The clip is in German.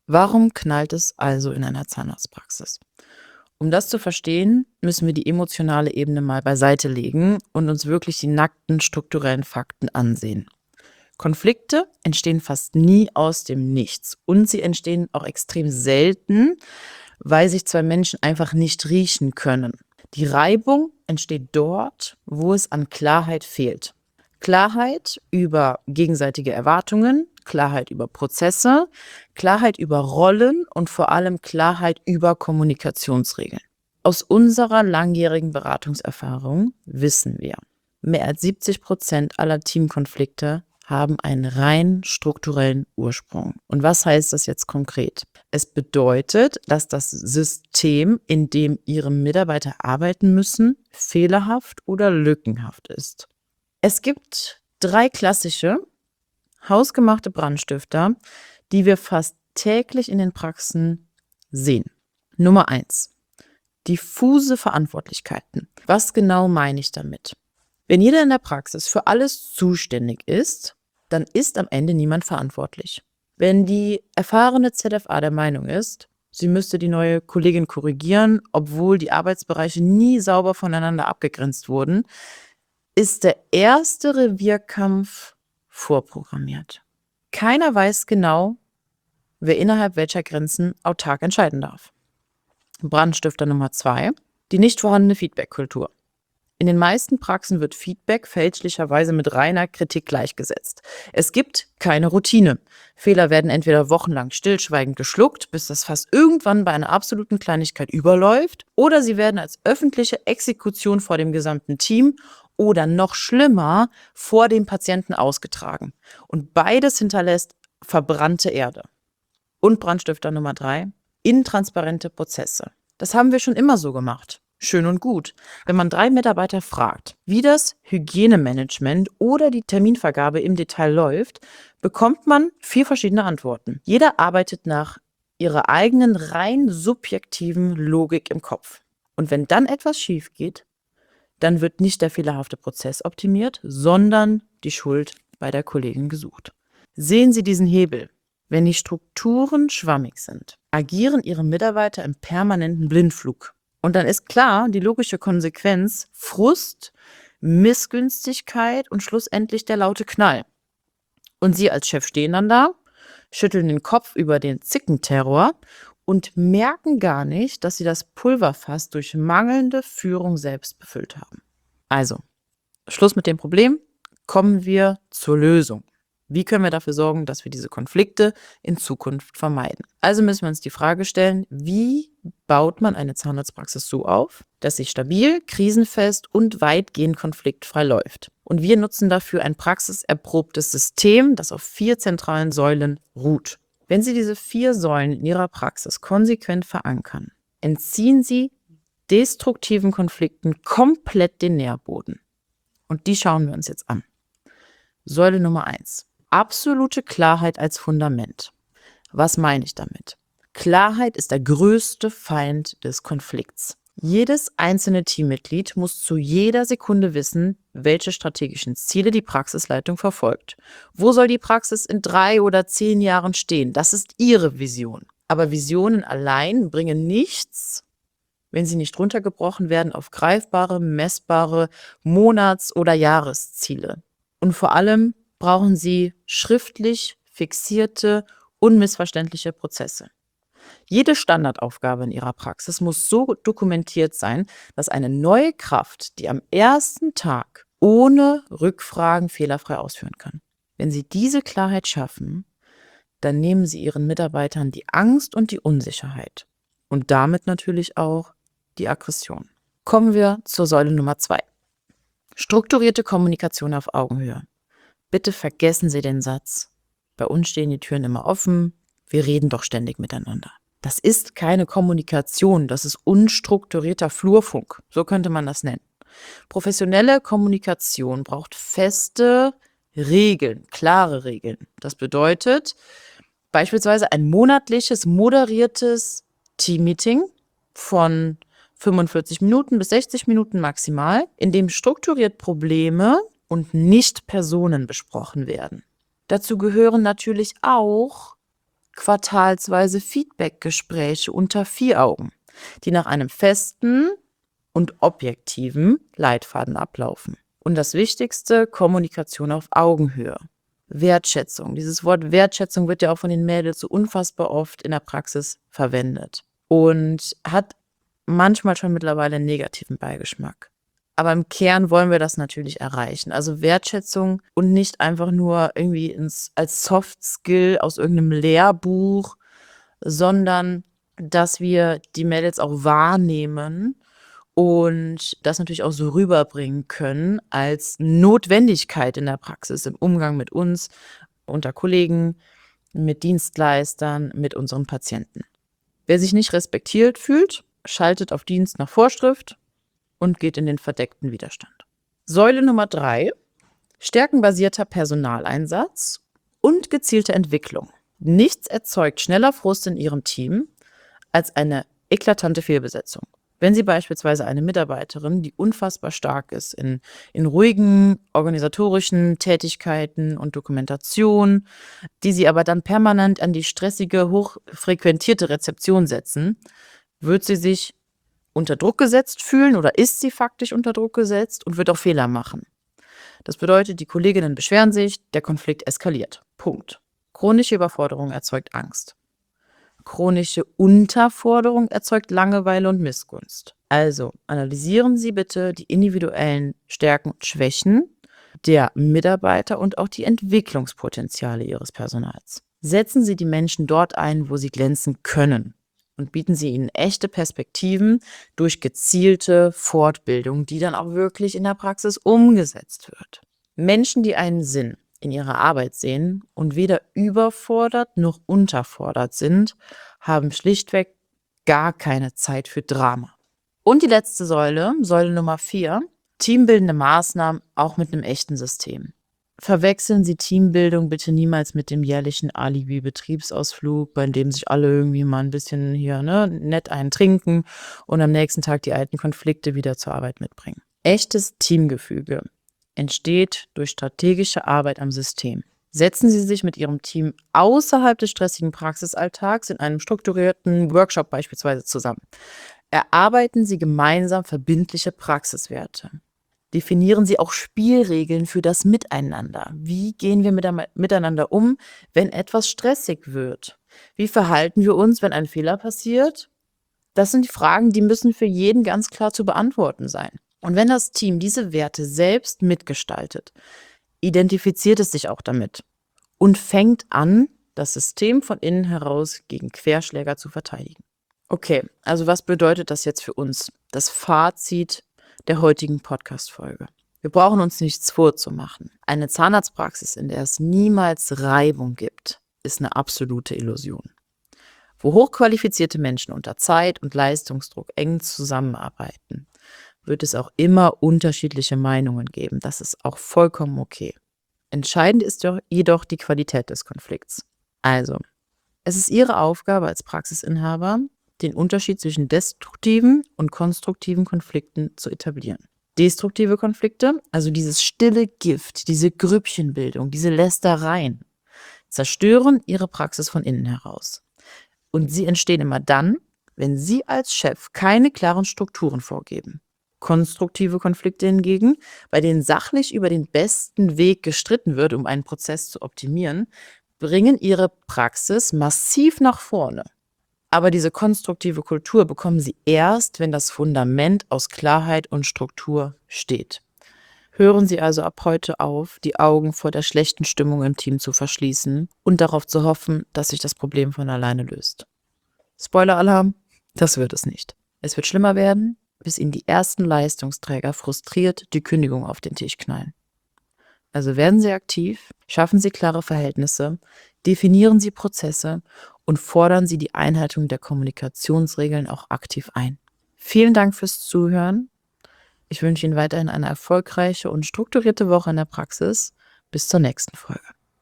Warum knallt es also in einer Zahnarztpraxis? Um das zu verstehen, müssen wir die emotionale Ebene mal beiseite legen und uns wirklich die nackten strukturellen Fakten ansehen. Konflikte entstehen fast nie aus dem Nichts und sie entstehen auch extrem selten, weil sich zwei Menschen einfach nicht riechen können. Die Reibung entsteht dort, wo es an Klarheit fehlt. Klarheit über gegenseitige Erwartungen, Klarheit über Prozesse, Klarheit über Rollen und vor allem Klarheit über Kommunikationsregeln. Aus unserer langjährigen Beratungserfahrung wissen wir, mehr als 70% aller Teamkonflikte haben einen rein strukturellen Ursprung. Und was heißt das jetzt konkret? Es bedeutet, dass das System, in dem Ihre Mitarbeiter arbeiten müssen, fehlerhaft oder lückenhaft ist. Es gibt 3 klassische, hausgemachte Brandstifter, die wir fast täglich in den Praxen sehen. Nummer 1. Diffuse Verantwortlichkeiten. Was genau meine ich damit? Wenn jeder in der Praxis für alles zuständig ist, dann ist am Ende niemand verantwortlich. Wenn die erfahrene ZFA der Meinung ist, sie müsste die neue Kollegin korrigieren, obwohl die Arbeitsbereiche nie sauber voneinander abgegrenzt wurden, ist der erste Revierkampf vorprogrammiert. Keiner weiß genau, wer innerhalb welcher Grenzen autark entscheiden darf. Brandstifter Nummer 2, die nicht vorhandene Feedback-Kultur. In den meisten Praxen wird Feedback fälschlicherweise mit reiner Kritik gleichgesetzt. Es gibt keine Routine. Fehler werden entweder wochenlang stillschweigend geschluckt, bis das Fass irgendwann bei einer absoluten Kleinigkeit überläuft, oder sie werden als öffentliche Exekution vor dem gesamten Team oder noch schlimmer vor dem Patienten ausgetragen. Und beides hinterlässt verbrannte Erde. Und Brandstifter Nummer 3, intransparente Prozesse. Das haben wir schon immer so gemacht. Schön und gut. Wenn man 3 Mitarbeiter fragt, wie das Hygienemanagement oder die Terminvergabe im Detail läuft, bekommt man 4 verschiedene Antworten. Jeder arbeitet nach ihrer eigenen rein subjektiven Logik im Kopf. Und wenn dann etwas schief geht, dann wird nicht der fehlerhafte Prozess optimiert, sondern die Schuld bei der Kollegin gesucht. Sehen Sie diesen Hebel? Wenn die Strukturen schwammig sind, agieren Ihre Mitarbeiter im permanenten Blindflug. Und dann ist klar, die logische Konsequenz: Frust, Missgünstigkeit und schlussendlich der laute Knall. Und Sie als Chef stehen dann da, schütteln den Kopf über den Zickenterror und merken gar nicht, dass Sie das Pulverfass durch mangelnde Führung selbst befüllt haben. Also, Schluss mit dem Problem, kommen wir zur Lösung. Wie können wir dafür sorgen, dass wir diese Konflikte in Zukunft vermeiden? Also müssen wir uns die Frage stellen, wie baut man eine Zahnarztpraxis so auf, dass sie stabil, krisenfest und weitgehend konfliktfrei läuft? Und wir nutzen dafür ein praxiserprobtes System, das auf 4 zentralen Säulen ruht. Wenn Sie diese 4 Säulen in Ihrer Praxis konsequent verankern, entziehen Sie destruktiven Konflikten komplett den Nährboden. Und die schauen wir uns jetzt an. Säule Nummer 1. Absolute Klarheit als Fundament. Was meine ich damit? Klarheit ist der größte Feind des Konflikts. Jedes einzelne Teammitglied muss zu jeder Sekunde wissen, welche strategischen Ziele die Praxisleitung verfolgt. Wo soll die Praxis in 3 oder 10 Jahren stehen? Das ist Ihre Vision. Aber Visionen allein bringen nichts, wenn sie nicht runtergebrochen werden auf greifbare, messbare Monats- oder Jahresziele. Und vor allem brauchen Sie schriftlich fixierte, unmissverständliche Prozesse. Jede Standardaufgabe in Ihrer Praxis muss so dokumentiert sein, dass eine neue Kraft die am ersten Tag ohne Rückfragen fehlerfrei ausführen kann. Wenn Sie diese Klarheit schaffen, dann nehmen Sie Ihren Mitarbeitern die Angst und die Unsicherheit und damit natürlich auch die Aggression. Kommen wir zur Säule Nummer 2. Strukturierte Kommunikation auf Augenhöhe. Bitte vergessen Sie den Satz: Bei uns stehen die Türen immer offen, wir reden doch ständig miteinander. Das ist keine Kommunikation, das ist unstrukturierter Flurfunk. So könnte man das nennen. Professionelle Kommunikation braucht feste Regeln, klare Regeln. Das bedeutet beispielsweise ein monatliches, moderiertes Teammeeting von 45 Minuten bis 60 Minuten maximal, in dem strukturiert Probleme und nicht Personen besprochen werden. Dazu gehören natürlich auch quartalsweise Feedbackgespräche unter 4 Augen, die nach einem festen und objektiven Leitfaden ablaufen. Und das Wichtigste, Kommunikation auf Augenhöhe. Wertschätzung. Dieses Wort Wertschätzung wird ja auch von den Mädels so unfassbar oft in der Praxis verwendet und hat manchmal schon mittlerweile einen negativen Beigeschmack. Aber im Kern wollen wir das natürlich erreichen. Also Wertschätzung und nicht einfach nur irgendwie als Soft Skill aus irgendeinem Lehrbuch, sondern dass wir die Mädels auch wahrnehmen und das natürlich auch so rüberbringen können als Notwendigkeit in der Praxis, im Umgang mit uns, unter Kollegen, mit Dienstleistern, mit unseren Patienten. Wer sich nicht respektiert fühlt, schaltet auf Dienst nach Vorschrift und geht in den verdeckten Widerstand. Säule Nummer 3: stärkenbasierter Personaleinsatz und gezielte Entwicklung. Nichts erzeugt schneller Frust in Ihrem Team als eine eklatante Fehlbesetzung. Wenn Sie beispielsweise eine Mitarbeiterin, die unfassbar stark ist in ruhigen organisatorischen Tätigkeiten und Dokumentation, die Sie aber dann permanent an die stressige, hochfrequentierte Rezeption setzen, wird sie sich unter Druck gesetzt fühlen oder ist sie faktisch unter Druck gesetzt und wird auch Fehler machen. Das bedeutet, die Kolleginnen beschweren sich, der Konflikt eskaliert. Punkt. Chronische Überforderung erzeugt Angst. Chronische Unterforderung erzeugt Langeweile und Missgunst. Also analysieren Sie bitte die individuellen Stärken und Schwächen der Mitarbeiter und auch die Entwicklungspotenziale Ihres Personals. Setzen Sie die Menschen dort ein, wo sie glänzen können und bieten Sie ihnen echte Perspektiven durch gezielte Fortbildung, die dann auch wirklich in der Praxis umgesetzt wird. Menschen, die einen Sinn in ihrer Arbeit sehen und weder überfordert noch unterfordert sind, haben schlichtweg gar keine Zeit für Drama. Und die letzte Säule, Säule Nummer 4, teambildende Maßnahmen auch mit einem echten System. Verwechseln Sie Teambildung bitte niemals mit dem jährlichen Alibi-Betriebsausflug, bei dem sich alle irgendwie mal ein bisschen hier nett einen trinken und am nächsten Tag die alten Konflikte wieder zur Arbeit mitbringen. Echtes Teamgefüge entsteht durch strategische Arbeit am System. Setzen Sie sich mit Ihrem Team außerhalb des stressigen Praxisalltags in einem strukturierten Workshop beispielsweise zusammen. Erarbeiten Sie gemeinsam verbindliche Praxiswerte. Definieren Sie auch Spielregeln für das Miteinander. Wie gehen wir miteinander um, wenn etwas stressig wird? Wie verhalten wir uns, wenn ein Fehler passiert? Das sind die Fragen, die müssen für jeden ganz klar zu beantworten sein. Und wenn das Team diese Werte selbst mitgestaltet, identifiziert es sich auch damit und fängt an, das System von innen heraus gegen Querschläger zu verteidigen. Okay, also was bedeutet das jetzt für uns? Das Fazit der heutigen Podcast-Folge. Wir brauchen uns nichts vorzumachen. Eine Zahnarztpraxis, in der es niemals Reibung gibt, ist eine absolute Illusion. Wo hochqualifizierte Menschen unter Zeit- und Leistungsdruck eng zusammenarbeiten, wird es auch immer unterschiedliche Meinungen geben. Das ist auch vollkommen okay. Entscheidend ist jedoch die Qualität des Konflikts. Also, es ist Ihre Aufgabe als Praxisinhaber, den Unterschied zwischen destruktiven und konstruktiven Konflikten zu etablieren. Destruktive Konflikte, also dieses stille Gift, diese Grüppchenbildung, diese Lästereien, zerstören Ihre Praxis von innen heraus. Und sie entstehen immer dann, wenn Sie als Chef keine klaren Strukturen vorgeben. Konstruktive Konflikte hingegen, bei denen sachlich über den besten Weg gestritten wird, um einen Prozess zu optimieren, bringen Ihre Praxis massiv nach vorne. Aber diese konstruktive Kultur bekommen Sie erst, wenn das Fundament aus Klarheit und Struktur steht. Hören Sie also ab heute auf, die Augen vor der schlechten Stimmung im Team zu verschließen und darauf zu hoffen, dass sich das Problem von alleine löst. Spoiler-Alarm, das wird es nicht. Es wird schlimmer werden, bis Ihnen die ersten Leistungsträger frustriert die Kündigung auf den Tisch knallen. Also werden Sie aktiv, schaffen Sie klare Verhältnisse, definieren Sie Prozesse und fordern Sie die Einhaltung der Kommunikationsregeln auch aktiv ein. Vielen Dank fürs Zuhören. Ich wünsche Ihnen weiterhin eine erfolgreiche und strukturierte Woche in der Praxis. Bis zur nächsten Folge.